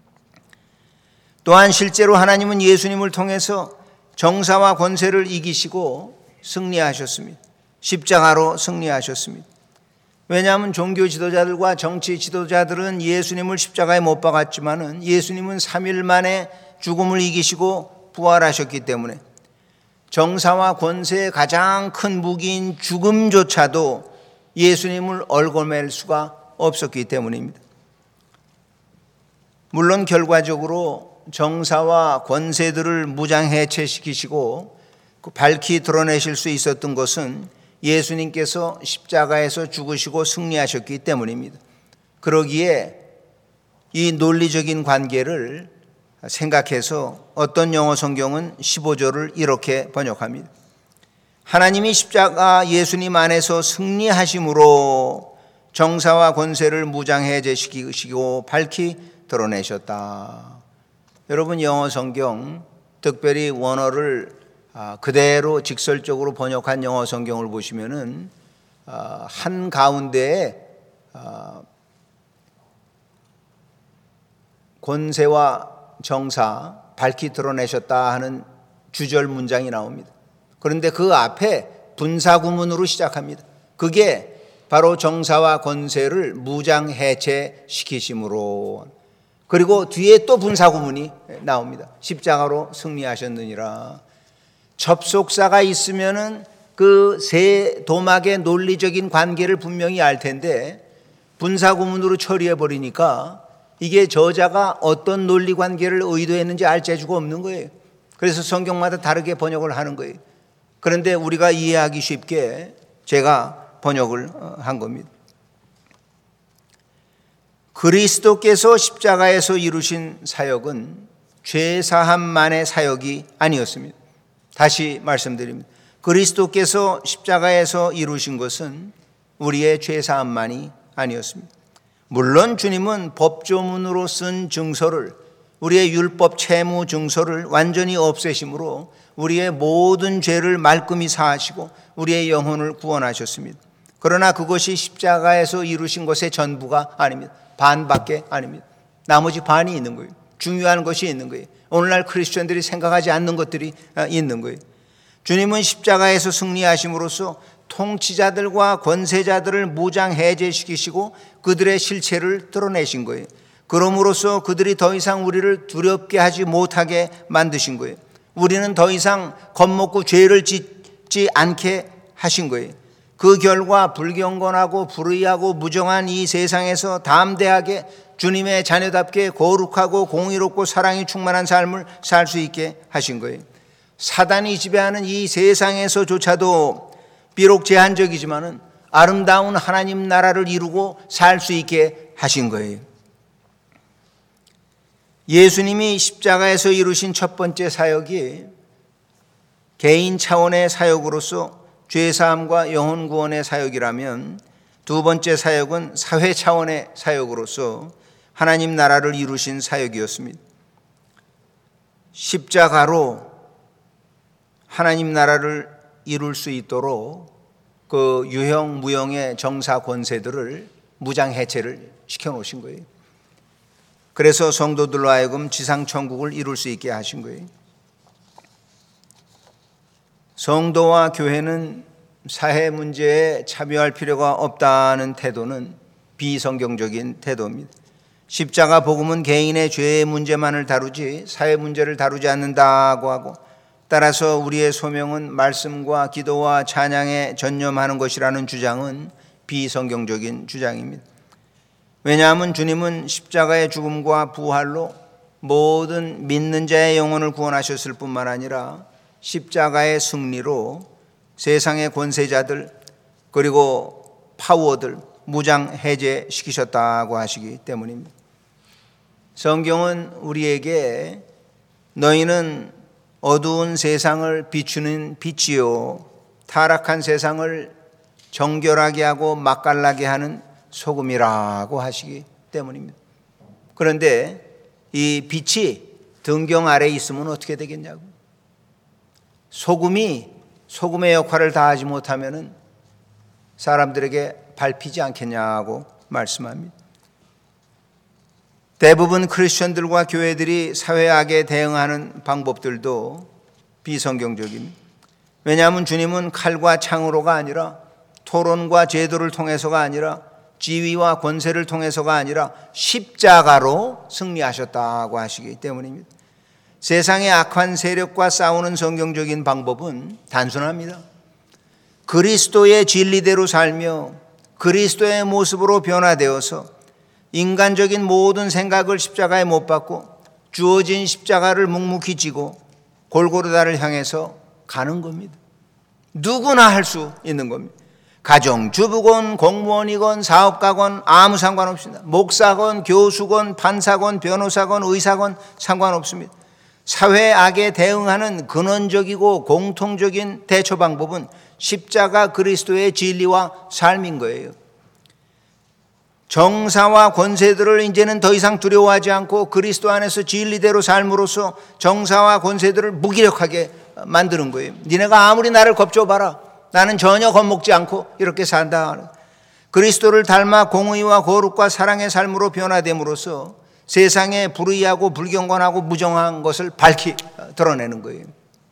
또한 실제로 하나님은 예수님을 통해서 정사와 권세를 이기시고 승리하셨습니다. 십자가로 승리하셨습니다. 왜냐하면 종교 지도자들과 정치 지도자들은 예수님을 십자가에 못 박았지만은 예수님은 삼 일 만에 죽음을 이기시고 부활하셨기 때문에 정사와 권세의 가장 큰 무기인 죽음조차도 예수님을 얽어맬 수가 없었기 때문입니다. 물론 결과적으로 정사와 권세들을 무장해체시키시고 밝히 드러내실 수 있었던 것은 예수님께서 십자가에서 죽으시고 승리하셨기 때문입니다. 그러기에 이 논리적인 관계를 생각해서 어떤 영어 성경은 십오 절을 이렇게 번역합니다. 하나님이 십자가 예수님 안에서 승리하심으로 정사와 권세를 무장해제시키시고 밝히 드러내셨다. 여러분 영어 성경, 특별히 원어를 그대로 직설적으로 번역한 영어 성경을 보시면은 한 가운데에 권세와 정사 밝히 드러내셨다 하는 주절 문장이 나옵니다. 그런데 그 앞에 분사구문으로 시작합니다. 그게 바로 정사와 권세를 무장해체시키심으로, 그리고 뒤에 또 분사구문이 나옵니다. 십자가로 승리하셨느니라. 접속사가 있으면은 그 세 도막의 논리적인 관계를 분명히 알 텐데 분사구문으로 처리해 버리니까 이게 저자가 어떤 논리 관계를 의도했는지 알 재주가 없는 거예요. 그래서 성경마다 다르게 번역을 하는 거예요. 그런데 우리가 이해하기 쉽게 제가 번역을 한 겁니다. 그리스도께서 십자가에서 이루신 사역은 죄사함만의 사역이 아니었습니다. 다시 말씀드립니다. 그리스도께서 십자가에서 이루신 것은 우리의 죄사함만이 아니었습니다. 물론 주님은 법조문으로 쓴 증서를, 우리의 율법 채무 증서를 완전히 없애심으로 우리의 모든 죄를 말끔히 사하시고 우리의 영혼을 구원하셨습니다. 그러나 그것이 십자가에서 이루신 것의 전부가 아닙니다. 반밖에 아닙니다. 나머지 반이 있는 거예요. 중요한 것이 있는 거예요. 오늘날 크리스천들이 생각하지 않는 것들이 있는 거예요. 주님은 십자가에서 승리하심으로써 통치자들과 권세자들을 무장해제시키시고 그들의 실체를 드러내신 거예요. 그럼으로써 그들이 더 이상 우리를 두렵게 하지 못하게 만드신 거예요. 우리는 더 이상 겁먹고 죄를 짓지 않게 하신 거예요. 그 결과 불경건하고 불의하고 무정한 이 세상에서 담대하게 주님의 자녀답게 거룩하고 공의롭고 사랑이 충만한 삶을 살 수 있게 하신 거예요. 사단이 지배하는 이 세상에서조차도 비록 제한적이지만은 아름다운 하나님 나라를 이루고 살 수 있게 하신 거예요. 예수님이 십자가에서 이루신 첫 번째 사역이 개인 차원의 사역으로서 죄사함과 영혼 구원의 사역이라면, 두 번째 사역은 사회 차원의 사역으로서 하나님 나라를 이루신 사역이었습니다. 십자가로 하나님 나라를 이룰 수 있도록 그 유형 무형의 정사 권세들을 무장 해체를 시켜놓으신 거예요. 그래서 성도들로 하여금 지상천국을 이룰 수 있게 하신 거예요. 성도와 교회는 사회 문제에 참여할 필요가 없다는 태도는 비성경적인 태도입니다. 십자가 복음은 개인의 죄의 문제만을 다루지 사회 문제를 다루지 않는다고 하고, 따라서 우리의 소명은 말씀과 기도와 찬양에 전념하는 것이라는 주장은 비성경적인 주장입니다. 왜냐하면 주님은 십자가의 죽음과 부활로 모든 믿는 자의 영혼을 구원하셨을 뿐만 아니라 십자가의 승리로 세상의 권세자들 그리고 파워들 무장 해제시키셨다고 하시기 때문입니다. 성경은 우리에게 너희는 어두운 세상을 비추는 빛이요 타락한 세상을 정결하게 하고 맛깔나게 하는 소금이라고 하시기 때문입니다. 그런데 이 빛이 등경 아래에 있으면 어떻게 되겠냐고. 소금이 소금의 역할을 다하지 못하면 사람들에게 밟히지 않겠냐고 말씀합니다. 대부분 크리스천들과 교회들이 사회악에 대응하는 방법들도 비성경적입니다. 왜냐하면 주님은 칼과 창으로가 아니라 토론과 제도를 통해서가 아니라 지위와 권세를 통해서가 아니라 십자가로 승리하셨다고 하시기 때문입니다. 세상의 악한 세력과 싸우는 성경적인 방법은 단순합니다. 그리스도의 진리대로 살며 그리스도의 모습으로 변화되어서 인간적인 모든 생각을 십자가에 못 박고 주어진 십자가를 묵묵히 지고 골고루다를 향해서 가는 겁니다. 누구나 할 수 있는 겁니다. 가정주부건 공무원이건 사업가건 아무 상관없습니다. 목사건 교수건 판사건 변호사건 의사건 상관없습니다. 사회 악에 대응하는 근원적이고 공통적인 대처 방법은 십자가 그리스도의 진리와 삶인 거예요. 정사와 권세들을 이제는 더 이상 두려워하지 않고 그리스도 안에서 진리대로 삶으로써 정사와 권세들을 무기력하게 만드는 거예요. 니네가 아무리 나를 겁줘봐라. 나는 전혀 겁먹지 않고 이렇게 산다. 그리스도를 닮아 공의와 거룩과 사랑의 삶으로 변화됨으로써 세상에 불의하고 불경건하고 무정한 것을 밝히 드러내는 거예요.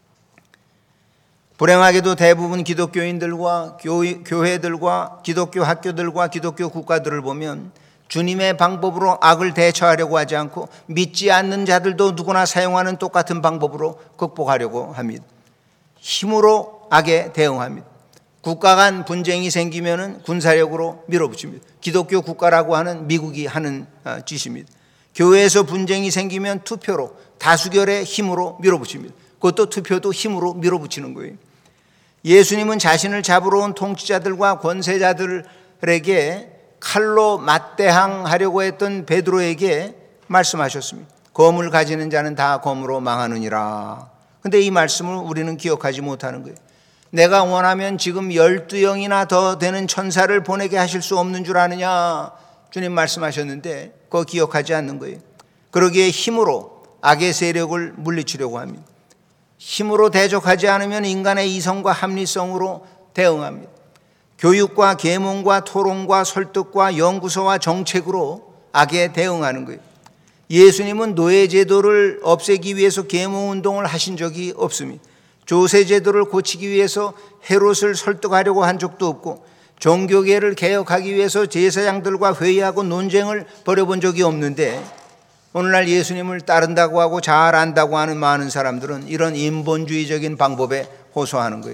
불행하게도 대부분 기독교인들과 교회들과 기독교 학교들과 기독교 국가들을 보면 주님의 방법으로 악을 대처하려고 하지 않고 믿지 않는 자들도 누구나 사용하는 똑같은 방법으로 극복하려고 합니다. 힘으로 악에 대응합니다. 국가 간 분쟁이 생기면은 군사력으로 밀어붙입니다. 기독교 국가라고 하는 미국이 하는 짓입니다. 교회에서 분쟁이 생기면 투표로 다수결의 힘으로 밀어붙입니다. 그것도 투표도 힘으로 밀어붙이는 거예요. 예수님은 자신을 잡으러 온 통치자들과 권세자들에게 칼로 맞대항하려고 했던 베드로에게 말씀하셨습니다. 검을 가지는 자는 다 검으로 망하느니라. 그런데 이 말씀을 우리는 기억하지 못하는 거예요. 내가 원하면 지금 열두 영이나 더 되는 천사를 보내게 하실 수 없는 줄 아느냐. 주님 말씀하셨는데 그거 기억하지 않는 거예요. 그러기에 힘으로 악의 세력을 물리치려고 합니다. 힘으로 대적하지 않으면 인간의 이성과 합리성으로 대응합니다. 교육과 계몽과 토론과 설득과 연구소와 정책으로 악에 대응하는 거예요. 예수님은 노예제도를 없애기 위해서 계몽운동을 하신 적이 없습니다. 조세제도를 고치기 위해서 헤롯을 설득하려고 한 적도 없고 종교계를 개혁하기 위해서 제사장들과 회의하고 논쟁을 벌여본 적이 없는데 오늘날 예수님을 따른다고 하고 잘 안다고 하는 많은 사람들은 이런 인본주의적인 방법에 호소하는 거예요.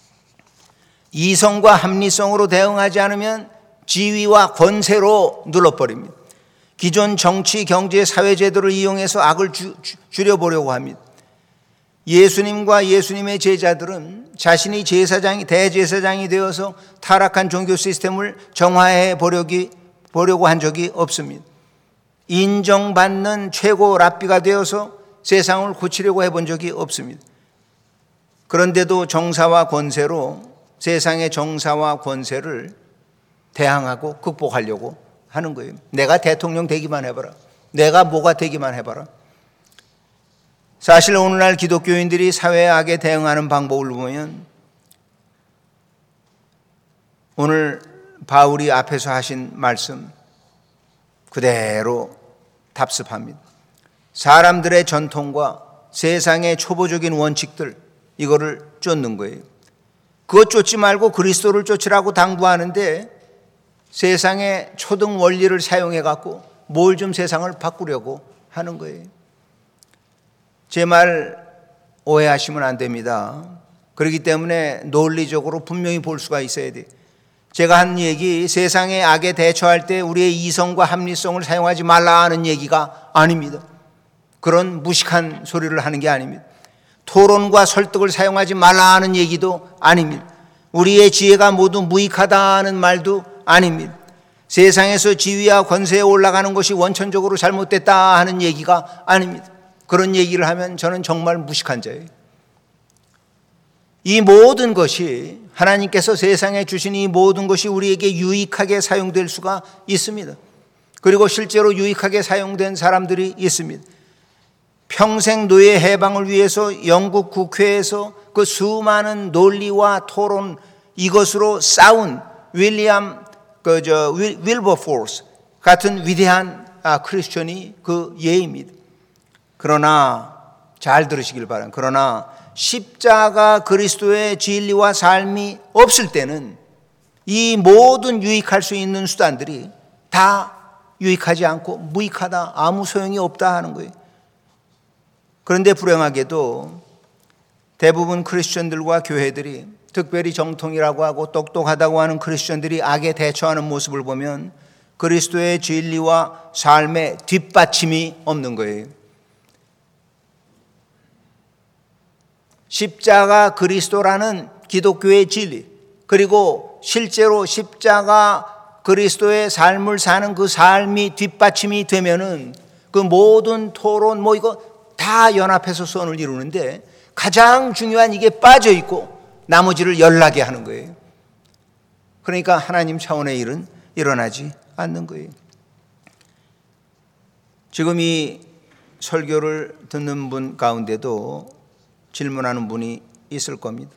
이성과 합리성으로 대응하지 않으면 지위와 권세로 눌러버립니다. 기존 정치, 경제, 사회제도를 이용해서 악을 주, 주, 줄여보려고 합니다. 예수님과 예수님의 제자들은 자신이 제사장이, 대제사장이 되어서 타락한 종교 시스템을 정화해 보려기, 보려고 한 적이 없습니다. 인정받는 최고 랍비가 되어서 세상을 고치려고 해본 적이 없습니다. 그런데도 정사와 권세로 세상의 정사와 권세를 대항하고 극복하려고 하는 거예요. 내가 대통령 되기만 해봐라. 내가 뭐가 되기만 해봐라. 사실 오늘날 기독교인들이 사회 악에 대응하는 방법을 보면 오늘 바울이 앞에서 하신 말씀 그대로 답습합니다. 사람들의 전통과 세상의 초보적인 원칙들 이거를 쫓는 거예요. 그것 쫓지 말고 그리스도를 쫓으라고 당부하는데 세상의 초등 원리를 사용해 갖고 뭘 좀 세상을 바꾸려고 하는 거예요. 제 말 오해하시면 안 됩니다. 그렇기 때문에 논리적으로 분명히 볼 수가 있어야 돼요. 제가 한 얘기 세상의 악에 대처할 때 우리의 이성과 합리성을 사용하지 말라 하는 얘기가 아닙니다. 그런 무식한 소리를 하는 게 아닙니다. 토론과 설득을 사용하지 말라 하는 얘기도 아닙니다. 우리의 지혜가 모두 무익하다는 말도 아닙니다. 세상에서 지위와 권세에 올라가는 것이 원천적으로 잘못됐다 하는 얘기가 아닙니다. 그런 얘기를 하면 저는 정말 무식한 자예요. 이 모든 것이 하나님께서 세상에 주신 이 모든 것이 우리에게 유익하게 사용될 수가 있습니다. 그리고 실제로 유익하게 사용된 사람들이 있습니다. 평생 노예 해방을 위해서 영국 국회에서 그 수많은 논리와 토론 이것으로 싸운 윌리엄 그저 윌버포스 같은 위대한 아, 크리스천이 그 예입니다. 그러나 잘 들으시길 바랍니다. 그러나 십자가 그리스도의 진리와 삶이 없을 때는 이 모든 유익할 수 있는 수단들이 다 유익하지 않고 무익하다, 아무 소용이 없다 하는 거예요. 그런데 불행하게도 대부분 크리스천들과 교회들이 특별히 정통이라고 하고 똑똑하다고 하는 크리스천들이 악에 대처하는 모습을 보면 그리스도의 진리와 삶의 뒷받침이 없는 거예요. 십자가 그리스도라는 기독교의 진리, 그리고 실제로 십자가 그리스도의 삶을 사는 그 삶이 뒷받침이 되면은 그 모든 토론 뭐 이거 다 연합해서 선을 이루는데 가장 중요한 이게 빠져 있고 나머지를 열나게 하는 거예요. 그러니까 하나님 차원의 일은 일어나지 않는 거예요. 지금 이 설교를 듣는 분 가운데도 질문하는 분이 있을 겁니다.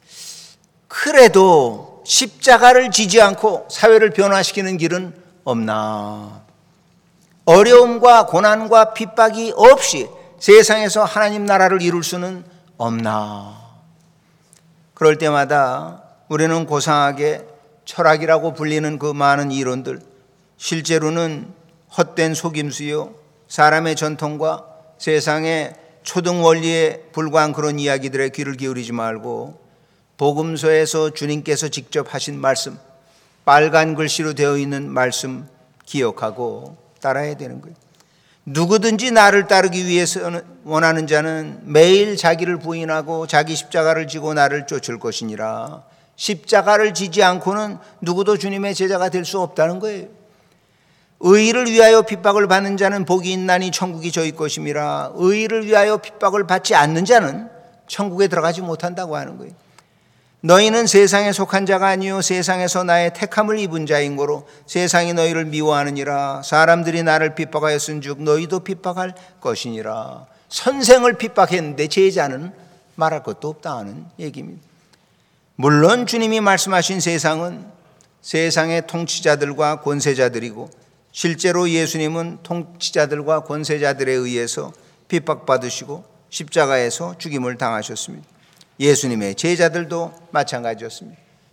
그래도 십자가를 지지 않고 사회를 변화시키는 길은 없나? 어려움과 고난과 핍박이 없이 세상에서 하나님 나라를 이룰 수는 없나? 그럴 때마다 우리는 고상하게 철학이라고 불리는 그 많은 이론들, 실제로는 헛된 속임수요, 사람의 전통과 세상의 초등 원리에 불과한 그런 이야기들에 귀를 기울이지 말고 복음서에서 주님께서 직접 하신 말씀, 빨간 글씨로 되어 있는 말씀 기억하고 따라야 되는 거예요. 누구든지 나를 따르기 위해서 원하는 자는 매일 자기를 부인하고 자기 십자가를 지고 나를 쫓을 것이니라. 십자가를 지지 않고는 누구도 주님의 제자가 될 수 없다는 거예요. 의를 위하여 핍박을 받는 자는 복이 있나니 천국이 저희 것임이라. 의를 위하여 핍박을 받지 않는 자는 천국에 들어가지 못한다고 하는 거예요. 너희는 세상에 속한 자가 아니요 세상에서 나의 택함을 입은 자인 거로 세상이 너희를 미워하느니라. 사람들이 나를 핍박하였은즉 너희도 핍박할 것이니라. 선생을 핍박했는데 제자는 말할 것도 없다 하는 얘기입니다. 물론 주님이 말씀하신 세상은 세상의 통치자들과 권세자들이고 실제로 예수님은 통치자들과 권세자들에 의해서 핍박받으시고 십자가에서 죽임을 당하셨습니다. 예수님의 제자들도 마찬가지였습니다.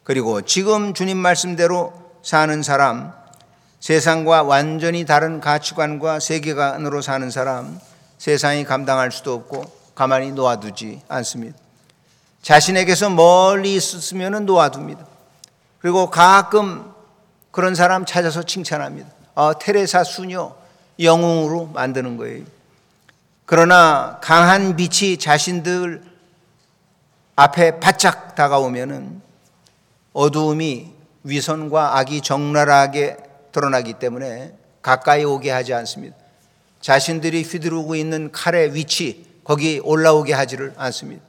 그리고 지금 주님 말씀대로 사는 사람, 세상과 완전히 다른 가치관과 세계관으로 사는 사람, 세상이 감당할 수도 없고 가만히 놓아두지 않습니다. 자신에게서 멀리 있었으면 놓아둡니다. 그리고 가끔 그런 사람 찾아서 칭찬합니다. 아, 테레사 수녀 영웅으로 만드는 거예요. 그러나 강한 빛이 자신들 앞에 바짝 다가오면은 어두움이 위선과 악이 적나라하게 드러나기 때문에 가까이 오게 하지 않습니다. 자신들이 휘두르고 있는 칼의 위치, 거기 올라오게 하지를 않습니다.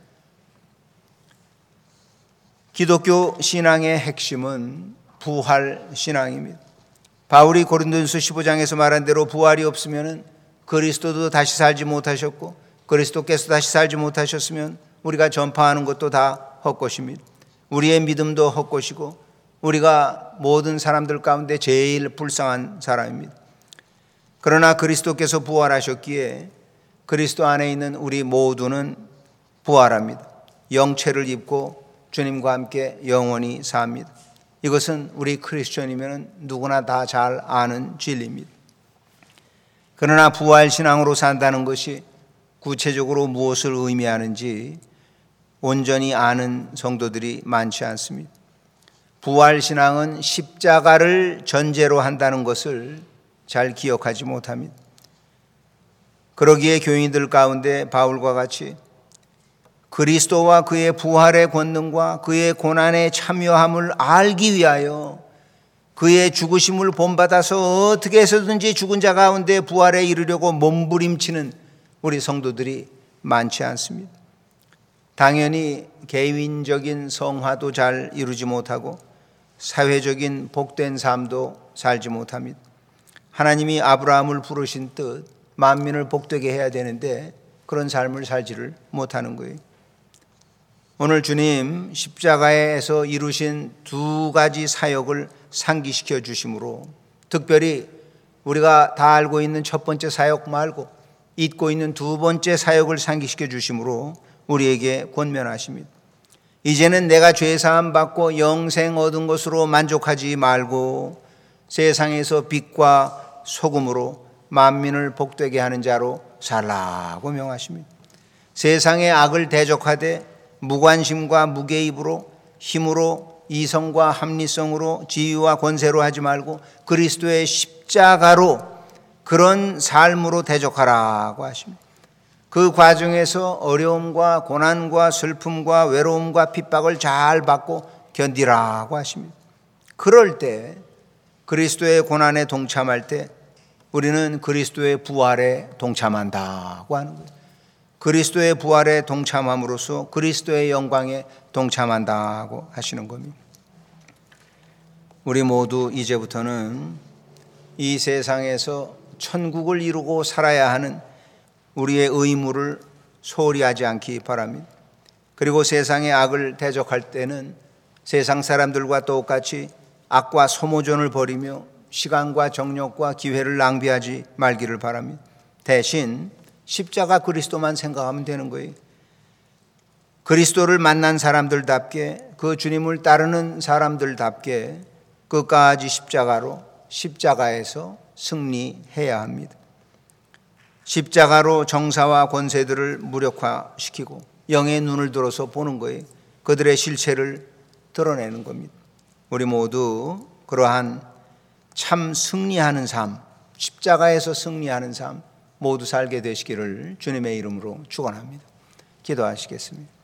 기독교 신앙의 핵심은 부활 신앙입니다. 바울이 고린도전서 십오 장에서 말한 대로 부활이 없으면 그리스도도 다시 살지 못하셨고 그리스도께서 다시 살지 못하셨으면 우리가 전파하는 것도 다 헛것입니다. 우리의 믿음도 헛것이고 우리가 모든 사람들 가운데 제일 불쌍한 사람입니다. 그러나 그리스도께서 부활하셨기에 그리스도 안에 있는 우리 모두는 부활합니다. 영체를 입고 주님과 함께 영원히 삽니다. 이것은 우리 크리스천이면 누구나 다 잘 아는 진리입니다. 그러나 부활신앙으로 산다는 것이 구체적으로 무엇을 의미하는지 온전히 아는 성도들이 많지 않습니다. 부활신앙은 십자가를 전제로 한다는 것을 잘 기억하지 못합니다. 그러기에 교인들 가운데 바울과 같이 그리스도와 그의 부활의 권능과 그의 고난에 참여함을 알기 위하여 그의 죽으심을 본받아서 어떻게 해서든지 죽은 자 가운데 부활에 이르려고 몸부림치는 우리 성도들이 많지 않습니다. 당연히 개인적인 성화도 잘 이루지 못하고 사회적인 복된 삶도 살지 못합니다. 하나님이 아브라함을 부르신 뜻 만민을 복되게 해야 되는데 그런 삶을 살지를 못하는 거예요. 오늘 주님 십자가에서 이루신 두 가지 사역을 상기시켜 주심으로 특별히 우리가 다 알고 있는 첫 번째 사역 말고 잊고 있는 두 번째 사역을 상기시켜 주심으로 우리에게 권면하십니다. 이제는 내가 죄사함 받고 영생 얻은 것으로 만족하지 말고 세상에서 빛과 소금으로 만민을 복되게 하는 자로 살라고 명하십니다. 세상의 악을 대적하되 무관심과 무개입으로 힘으로 이성과 합리성으로 지위와 권세로 하지 말고 그리스도의 십자가로 그런 삶으로 대적하라고 하십니다. 그 과정에서 어려움과 고난과 슬픔과 외로움과 핍박을 잘 받고 견디라고 하십니다. 그럴 때 그리스도의 고난에 동참할 때 우리는 그리스도의 부활에 동참한다고 하는 거예요. 그리스도의 부활에 동참함으로써 그리스도의 영광에 동참한다고 하시는 겁니다. 우리 모두 이제부터는 이 세상에서 천국을 이루고 살아야 하는 우리의 의무를 소홀히 하지 않기 바랍니다. 그리고 세상의 악을 대적할 때는 세상 사람들과 똑같이 악과 소모전을 벌이며 시간과 정력과 기회를 낭비하지 말기를 바랍니다. 대신 십자가 그리스도만 생각하면 되는 거예요. 그리스도를 만난 사람들답게 그 주님을 따르는 사람들답게 끝까지 십자가로 십자가에서 승리해야 합니다. 십자가로 정사와 권세들을 무력화시키고 영의 눈을 들어서 보는 거예요. 그들의 실체를 드러내는 겁니다. 우리 모두 그러한 참 승리하는 삶, 십자가에서 승리하는 삶 모두 살게 되시기를 주님의 이름으로 축원합니다. 기도하시겠습니다.